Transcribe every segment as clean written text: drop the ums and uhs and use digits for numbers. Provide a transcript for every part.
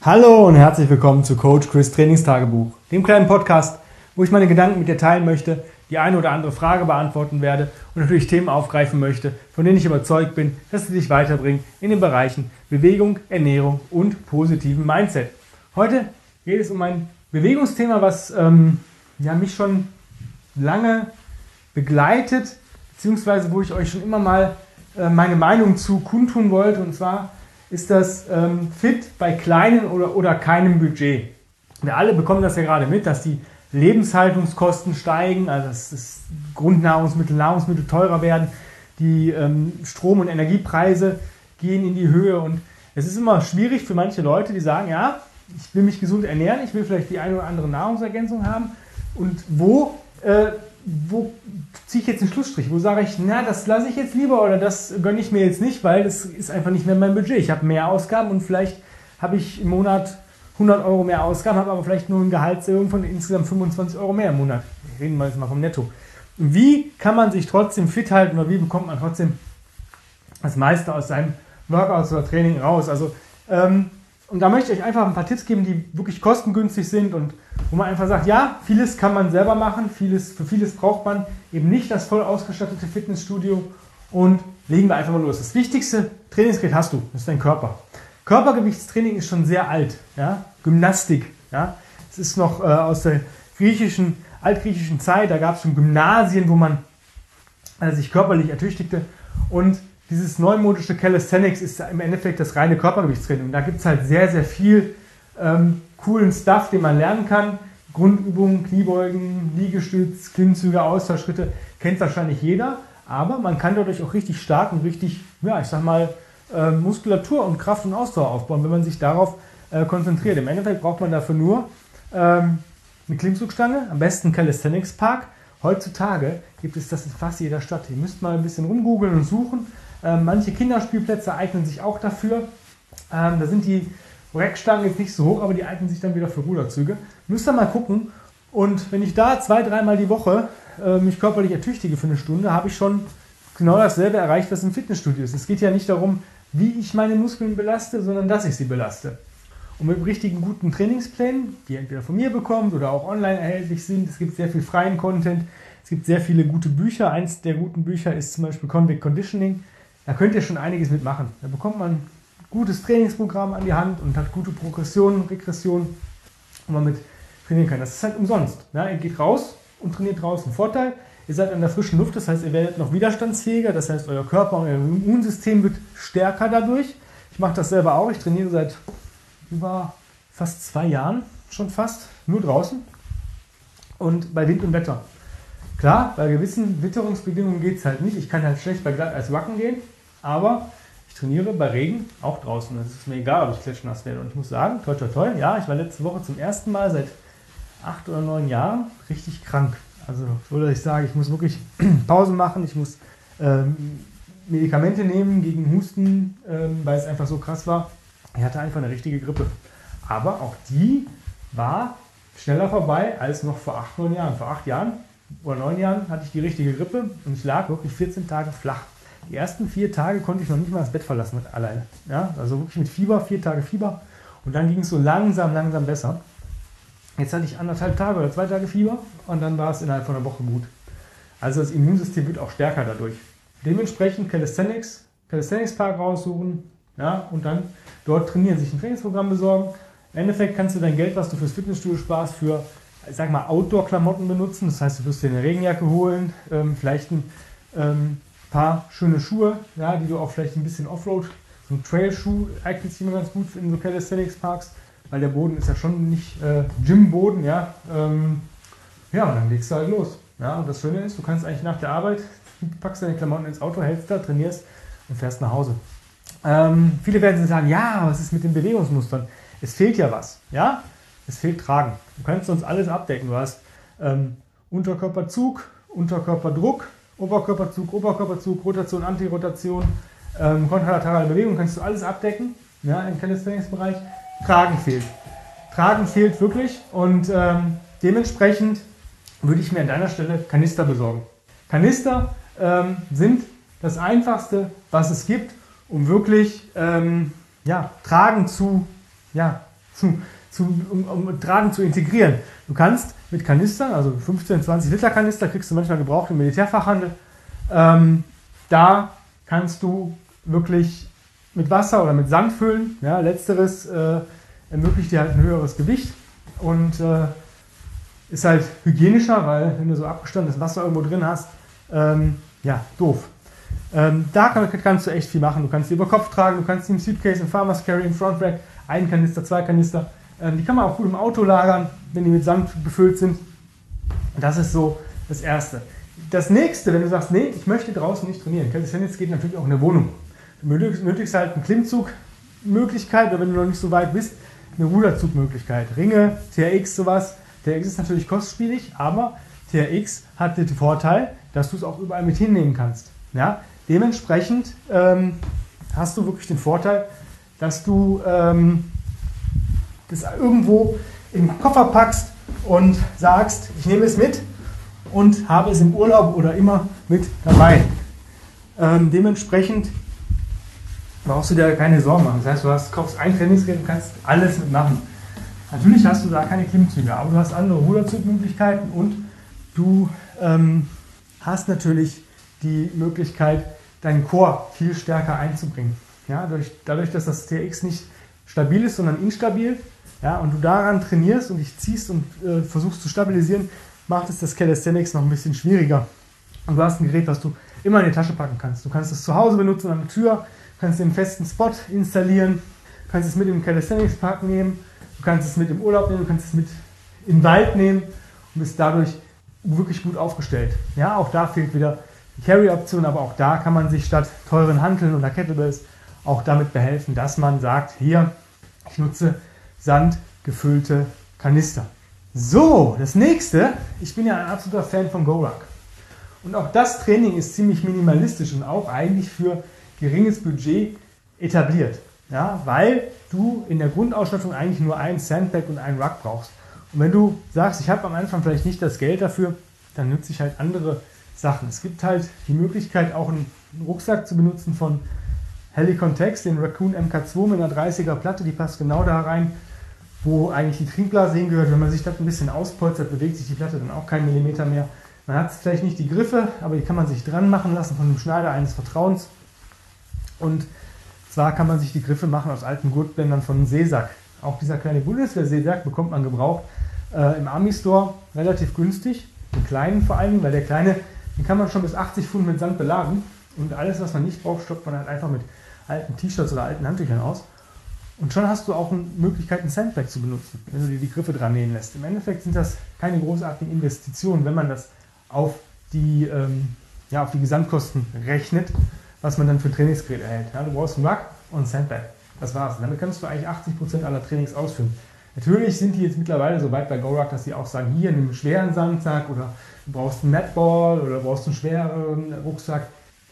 Hallo und herzlich willkommen zu Coach Chris Trainingstagebuch, dem kleinen Podcast, wo ich meine Gedanken mit dir teilen möchte, die eine oder andere Frage beantworten werde und natürlich Themen aufgreifen möchte, von denen ich überzeugt bin, dass sie dich weiterbringen in den Bereichen Bewegung, Ernährung und positiven Mindset. Heute geht es um ein Bewegungsthema, was mich schon lange begleitet, beziehungsweise wo ich euch schon immer mal meine Meinung zu kundtun wollte, und zwar ist das fit bei kleinem oder keinem Budget. Wir alle bekommen das ja gerade mit, dass die Lebenshaltungskosten steigen, also dass das Grundnahrungsmittel, Nahrungsmittel teurer werden, die Strom- und Energiepreise gehen in die Höhe und es ist immer schwierig für manche Leute, die sagen, ja, ich will mich gesund ernähren, ich will vielleicht die eine oder andere Nahrungsergänzung haben und wo ziehe ich jetzt einen Schlussstrich? Wo sage ich, na, das lasse ich jetzt lieber oder das gönne ich mir jetzt nicht, weil das ist einfach nicht mehr mein Budget. Ich habe mehr Ausgaben und vielleicht habe ich im Monat 100 Euro mehr Ausgaben, habe aber vielleicht nur eine Gehaltserhöhung von insgesamt 25 Euro mehr im Monat. Reden wir jetzt mal vom Netto. Wie kann man sich trotzdem fit halten oder wie bekommt man trotzdem das meiste aus seinem Workout oder Training raus? Also, und da möchte ich euch einfach ein paar Tipps geben, die wirklich kostengünstig sind und wo man einfach sagt, ja, vieles kann man selber machen, für vieles braucht man eben nicht das voll ausgestattete Fitnessstudio und legen wir einfach mal los. Das wichtigste Trainingsgerät hast du, das ist dein Körper. Körpergewichtstraining ist schon sehr alt, ja? Gymnastik. Ja? Es ist noch aus der altgriechischen Zeit, da gab es schon Gymnasien, wo man sich körperlich ertüchtigte und dieses neumodische Calisthenics ist im Endeffekt das reine Körpergewichtstraining. Da gibt es halt sehr, sehr viel coolen Stuff, den man lernen kann. Grundübungen, Kniebeugen, Liegestütz, Klimmzüge, Ausfallschritte, kennt wahrscheinlich jeder. Aber man kann dadurch auch richtig stark und richtig, ja, ich sag mal, Muskulatur und Kraft und Ausdauer aufbauen, wenn man sich darauf konzentriert. Im Endeffekt braucht man dafür nur eine Klimmzugstange, am besten Calisthenics Park. Heutzutage gibt es das in fast jeder Stadt. Ihr müsst mal ein bisschen rumgoogeln und suchen. Manche Kinderspielplätze eignen sich auch dafür. Da sind die Reckstangen jetzt nicht so hoch, aber die eignen sich dann wieder für Ruderzüge. Müsst ihr mal gucken. Und wenn ich da 2-3 Mal die Woche mich körperlich ertüchtige für eine Stunde, habe ich schon genau dasselbe erreicht, was im Fitnessstudio ist. Es geht ja nicht darum, wie ich meine Muskeln belaste, sondern dass ich sie belaste. Und mit richtigen guten Trainingsplänen, die ihr entweder von mir bekommt oder auch online erhältlich sind, es gibt sehr viel freien Content, es gibt sehr viele gute Bücher. Eins der guten Bücher ist zum Beispiel Convict Conditioning. Da könnt ihr schon einiges mitmachen. Da bekommt man ein gutes Trainingsprogramm an die Hand und hat gute Progressionen, Regressionen, wo man mit trainieren kann. Das ist halt umsonst. Ja, ihr geht raus und trainiert draußen. Vorteil, ihr seid in der frischen Luft, das heißt, ihr werdet noch widerstandsfähiger, das heißt, euer Körper und euer Immunsystem wird stärker dadurch. Ich mache das selber auch. Ich trainiere seit über fast 2 Jahren, schon fast, nur draußen und bei Wind und Wetter. Klar, bei gewissen Witterungsbedingungen geht es halt nicht. Ich kann halt schlecht bei Glatteis wacken gehen, aber ich trainiere bei Regen auch draußen. Es ist mir egal, ob ich klatschnass werde. Und ich muss sagen, toi toi toi, ja, ich war letzte Woche zum ersten Mal seit 8 oder 9 Jahren richtig krank. Also so, dass ich sage, ich muss wirklich Pausen machen, ich muss Medikamente nehmen gegen Husten, weil es einfach so krass war. Ich hatte einfach eine richtige Grippe. Aber auch die war schneller vorbei als noch vor 8, 9 Jahren. Vor 8 Jahren oder 9 Jahren hatte ich die richtige Grippe und ich lag wirklich 14 Tage flach. Die ersten 4 Tage konnte ich noch nicht mal das Bett verlassen alleine. Ja, also wirklich mit Fieber, 4 Tage Fieber. Und dann ging es so langsam besser. Jetzt hatte ich 1,5 Tage oder 2 Tage Fieber und dann war es innerhalb von einer Woche gut. Also das Immunsystem wird auch stärker dadurch. Dementsprechend Calisthenics Park raussuchen, ja, und dann dort trainieren, sich ein Trainingsprogramm besorgen. Im Endeffekt kannst du dein Geld, was du fürs Fitnessstudio sparst, für, ich sag mal, Outdoor-Klamotten benutzen. Das heißt, du wirst dir eine Regenjacke holen, vielleicht ein paar schöne Schuhe, ja, die du auch vielleicht ein bisschen Offroad, so ein Trail-Schuh eignet sich immer ganz gut in so Calisthenics-Parks, weil der Boden ist ja schon nicht Gym-Boden, ja. Ja, und dann legst du halt los. Ja, und das Schöne ist, du kannst eigentlich nach der Arbeit, packst deine Klamotten ins Auto, hältst da, trainierst und fährst nach Hause. Viele werden sagen, ja, was ist mit den Bewegungsmustern? Es fehlt ja was, ja? Es fehlt Tragen. Du kannst sonst alles abdecken. Du hast Unterkörperzug, Unterkörperdruck, Oberkörperzug, Rotation, Antirotation, kontralaterale Bewegung, kannst du alles abdecken, ja, im Calisthenics-Bereich. Tragen fehlt. Tragen fehlt wirklich und dementsprechend würde ich mir an deiner Stelle Kanister besorgen. Kanister sind das Einfachste, was es gibt, um wirklich Tragen zu um Tragen zu integrieren. Du kannst mit Kanistern, also 15, 20 Liter Kanister, kriegst du manchmal gebraucht im Militärfachhandel. Da kannst du wirklich mit Wasser oder mit Sand füllen. Ja, letzteres ermöglicht dir halt ein höheres Gewicht und ist halt hygienischer, weil wenn du so abgestandenes Wasser irgendwo drin hast, doof. Da kannst du echt viel machen. Du kannst die über Kopf tragen, du kannst die im Suitcase, im Farmer's Carry, im Front Rack, einen Kanister, 2 Kanister. Die kann man auch gut im Auto lagern, wenn die mit Sand befüllt sind. Das ist so das Erste. Das Nächste, wenn du sagst, nee, ich möchte draußen nicht trainieren. Calisthenics geht natürlich auch in der Wohnung. Du benötigst halt eine Klimmzugmöglichkeit oder wenn du noch nicht so weit bist, eine Ruderzugmöglichkeit. Ringe, TRX, sowas. TRX ist natürlich kostspielig, aber TRX hat den Vorteil, dass du es auch überall mit hinnehmen kannst. Ja? Dementsprechend hast du wirklich den Vorteil, dass du das irgendwo in den Koffer packst und sagst, ich nehme es mit und habe es im Urlaub oder immer mit dabei. Dementsprechend brauchst du dir keine Sorgen machen. Das heißt, kaufst ein Trainingsgerät und kannst alles mitmachen. Natürlich hast du da keine Klimmzüge, aber du hast andere Ruderzugmöglichkeiten und du hast natürlich die Möglichkeit, deinen Core viel stärker einzubringen. Ja, dadurch, dass das TRX nicht stabil ist, sondern instabil, ja, und du daran trainierst und dich ziehst und versuchst zu stabilisieren, macht es das Calisthenics noch ein bisschen schwieriger. Und du hast ein Gerät, was du immer in die Tasche packen kannst. Du kannst es zu Hause benutzen an der Tür, kannst den festen Spot installieren, kannst es mit im Calisthenics Park nehmen, du kannst es mit im Urlaub nehmen, du kannst es mit in den Wald nehmen und bist dadurch wirklich gut aufgestellt. Ja, auch da fehlt wieder die Carry-Option, aber auch da kann man sich statt teuren Hanteln oder Kettlebells auch damit behelfen, dass man sagt, hier, ich nutze sandgefüllte Kanister. So, das nächste, ich bin ja ein absoluter Fan von GoRuck. Und auch das Training ist ziemlich minimalistisch und auch eigentlich für geringes Budget etabliert. Ja, weil du in der Grundausstattung eigentlich nur einen Sandbag und einen Ruck brauchst. Und wenn du sagst, ich habe am Anfang vielleicht nicht das Geld dafür, dann nutze ich halt andere Sachen. Es gibt halt die Möglichkeit, auch einen Rucksack zu benutzen von Helicon Tex, den Raccoon MK2 mit einer 30er Platte, die passt genau da rein, wo eigentlich die Trinkblase hingehört. Wenn man sich das ein bisschen auspolstert, bewegt sich die Platte dann auch keinen Millimeter mehr. Man hat vielleicht nicht die Griffe, aber die kann man sich dran machen lassen von dem Schneider eines Vertrauens. Und zwar kann man sich die Griffe machen aus alten Gurtbändern von einem Seesack. Auch dieser kleine Bundeswehr-Seesack bekommt man gebraucht im Army-Store relativ günstig, den kleinen vor allem, weil der kleine, den kann man schon bis 80 Pfund mit Sand beladen. Und alles, was man nicht braucht, stoppt man halt einfach mit alten T-Shirts oder alten Handtüchern aus. Und schon hast du auch eine Möglichkeit, einen Sandbag zu benutzen, wenn du dir die Griffe dran nähen lässt. Im Endeffekt sind das keine großartigen Investitionen, wenn man das auf die Gesamtkosten rechnet, was man dann für Trainingsgerät erhält. Ja, du brauchst einen Ruck und einen Sandbag. Das war's. Damit kannst du eigentlich 80% aller Trainings ausführen. Natürlich sind die jetzt mittlerweile so weit bei GoRuck, dass sie auch sagen, hier, nimm einen schweren Sandsack oder du brauchst einen Netball oder du brauchst einen schweren Rucksack.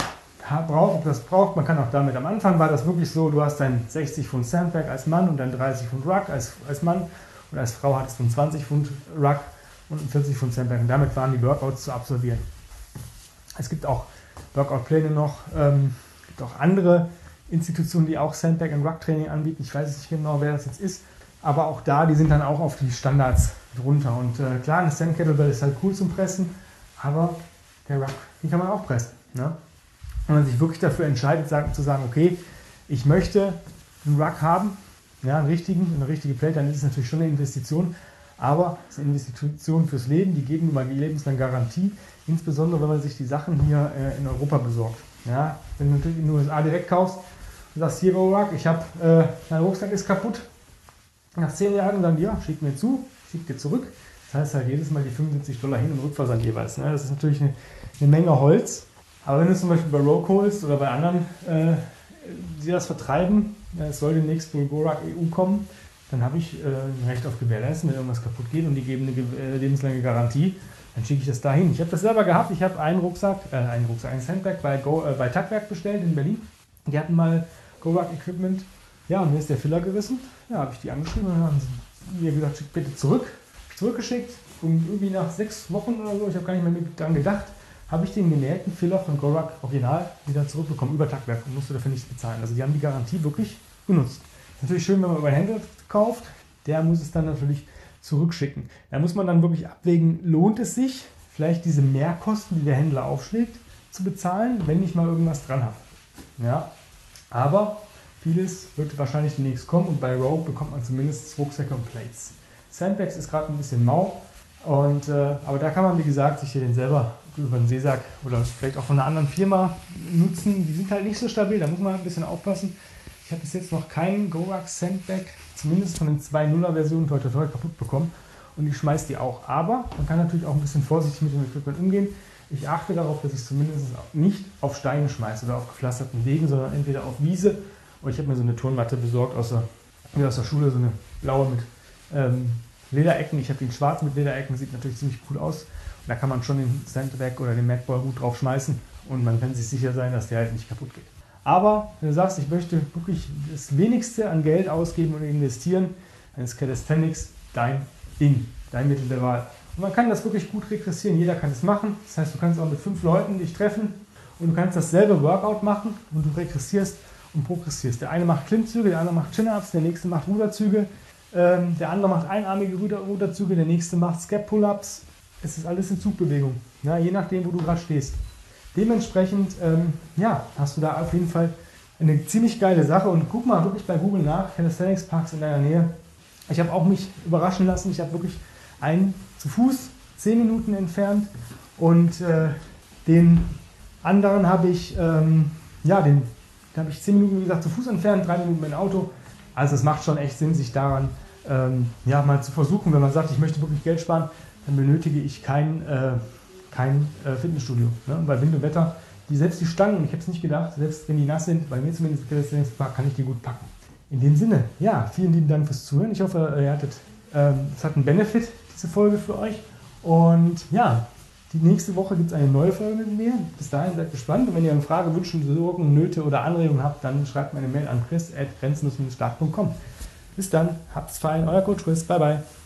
Ob das braucht, man kann auch damit, am Anfang war das wirklich so, du hast dein 60 Pfund Sandbag als Mann und dein 30 Pfund Ruck als Mann und als Frau hattest du einen 20 Pfund Ruck und einen 40 Pfund Sandbag und damit waren die Workouts zu absolvieren. Es gibt auch Workout-Pläne noch, gibt auch andere Institutionen, die auch Sandbag- und Ruck-Training anbieten. Ich weiß nicht genau, wer das jetzt ist, aber auch da, die sind dann auch auf die Standards drunter. Und klar, eine Sand-Kettlebell ist halt cool zum Pressen, aber der Ruck, den kann man auch pressen. Ne? Wenn man sich wirklich dafür entscheidet, zu sagen, okay, ich möchte einen Ruck haben, ja, eine richtige Plate, dann ist es natürlich schon eine Investition, aber es ist eine Investition fürs Leben, die geben immer die lebenslange Garantie, insbesondere wenn man sich die Sachen hier in Europa besorgt. Ja, wenn du natürlich in den USA direkt kaufst, du sagst, hier GoRuck, mein Rucksack ist kaputt, nach 10 Jahren dann, ja, schick mir zu, schick dir zurück. Das heißt halt jedes Mal die $75 Hin- und Rückversand jeweils. Ne? Das ist natürlich eine Menge Holz. Aber wenn du zum Beispiel bei Rogue holst oder bei anderen, die das vertreiben, es soll demnächst wohl GoRuck EU kommen, dann habe ich ein Recht auf Gewährleistung, wenn irgendwas kaputt geht und die geben eine lebenslange Garantie, dann schicke ich das dahin. Ich habe das selber gehabt, ich habe einen Sandbag bei Tagwerk bestellt in Berlin. Die hatten mal GoRuck Equipment, ja, und mir ist der Filler gerissen. Ja, habe ich die angeschrieben und dann haben sie mir gesagt, schick bitte zurück. Zurückgeschickt und irgendwie nach 6 Wochen oder so, ich habe gar nicht mehr dran gedacht, habe ich den genähten Filler von GoRuck Original wieder zurückbekommen über Tagwerk und musste dafür nichts bezahlen. Also die haben die Garantie wirklich genutzt. Natürlich schön, wenn man über Händler kauft, der muss es dann natürlich zurückschicken. Da muss man dann wirklich abwägen, lohnt es sich, vielleicht diese Mehrkosten, die der Händler aufschlägt, zu bezahlen, wenn ich mal irgendwas dran habe. Ja, aber vieles wird wahrscheinlich demnächst kommen und bei Rogue bekommt man zumindest Rucksäcke und Plates. Sandbags ist gerade ein bisschen mau, aber da kann man, wie gesagt, sich den selber über den Seesack oder vielleicht auch von einer anderen Firma nutzen. Die sind halt nicht so stabil, da muss man ein bisschen aufpassen. Ich habe bis jetzt noch keinen Gorax Sandbag, zumindest von den 2.0er Versionen, toi kaputt bekommen und ich schmeiße die auch. Aber man kann natürlich auch ein bisschen vorsichtig mit dem Equipment umgehen. Ich achte darauf, dass ich es zumindest nicht auf Steine schmeiße oder auf gepflasterten Wegen, sondern entweder auf Wiese. Und ich habe mir so eine Turnmatte besorgt aus der Schule, so eine blaue mit Lederecken. Ich habe den schwarz mit Lederecken, sieht natürlich ziemlich cool aus. Und da kann man schon den Sandbag oder den Madball gut drauf schmeißen und man kann sich sicher sein, dass der halt nicht kaputt geht. Aber wenn du sagst, ich möchte wirklich das Wenigste an Geld ausgeben und investieren, dann ist Calisthenics dein Ding, dein Mittel der Wahl. Und man kann das wirklich gut regressieren, jeder kann es machen. Das heißt, du kannst auch mit 5 Leuten dich treffen und du kannst dasselbe Workout machen und du regressierst und progressierst. Der eine macht Klimmzüge, der andere macht Chin-Ups, der nächste macht Ruderzüge, der andere macht einarmige Ruderzüge, der nächste macht Scap-Pull-Ups. Es ist alles in Zugbewegung, ja, je nachdem, wo du gerade stehst. Dementsprechend hast du da auf jeden Fall eine ziemlich geile Sache und guck mal wirklich bei Google nach, Calisthenics Parks in deiner Nähe. Ich habe auch mich überraschen lassen, ich habe wirklich einen zu Fuß 10 Minuten entfernt und den anderen habe ich, den habe ich 10 Minuten, wie gesagt, zu Fuß entfernt, 3 Minuten mit dem Auto. Also es macht schon echt Sinn, sich daran mal zu versuchen. Wenn man sagt, ich möchte wirklich Geld sparen, dann benötige ich kein Fitnessstudio. Ne? Bei Wind und Wetter, selbst die Stangen, ich habe es nicht gedacht, selbst wenn die nass sind, bei mir zumindest kann ich die gut packen. In dem Sinne, ja, vielen lieben Dank fürs Zuhören. Ich hoffe, es hat einen Benefit, diese Folge für euch. Und ja, die nächste Woche gibt es eine neue Folge mit mir. Bis dahin seid gespannt. Und wenn ihr eine Frage, Wünsche, Sorgen, Nöte oder Anregungen habt, dann schreibt mir eine Mail an chris@grenzenlos-stark.com. Bis dann, habt's fein, euer Coach Chris. Bye bye.